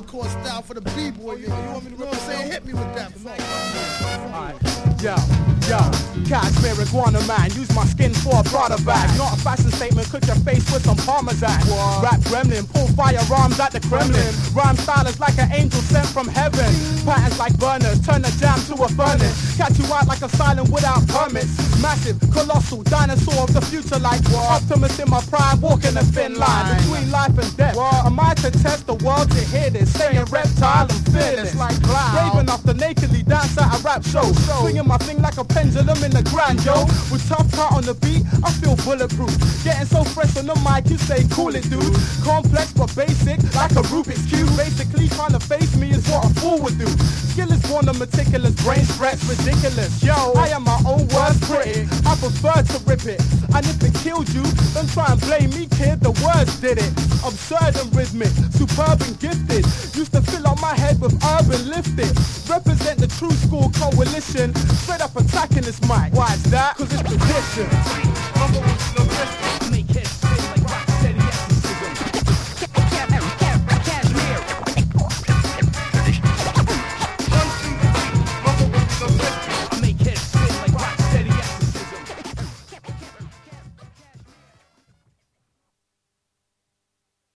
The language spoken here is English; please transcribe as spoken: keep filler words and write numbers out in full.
hardcore style for the b-boy. You, you want me to, you know what I'm saying? Hit me with that. Alright, yo, yo, Cashmere iguana man, use my skin for a Prada bag. Not a fashion statement, cook your face with some Parmesan. What? Rap gremlin, pull firearms at the Kremlin. Rhyme style is like an angel sent from heaven. Patterns like burners, turn a jam to a furnace. Catch you out like a silent without permits. Massive, colossal, dinosaur of the future like what? Optimus in my prime, walking a thin line between life and death. What? Am I to test the world to hear this? Saying reptile and fearless like cloud. Brave enough to nakedly dance at a rap show. Swinging my thing like a pendulum in the grand, yo. With tough cut on the beat, I feel bulletproof. Getting so fresh on the mic, you say cool it, dude. Complex but basic, like a Rubik's Cube. Basically trying to face me is what a fool would do. Skill is born of meticulous, brain stretch ridiculous. Yo, I am my own worst critic. I prefer to rip it. And if it killed you, don't try and blame me, kid. The words did it. Absurd and rhythmic, superb and gifted. Used to fill up my head with urban lifted. Represent the true school coalition. Straight up attacking this mic. Why is that? Cause it's tradition.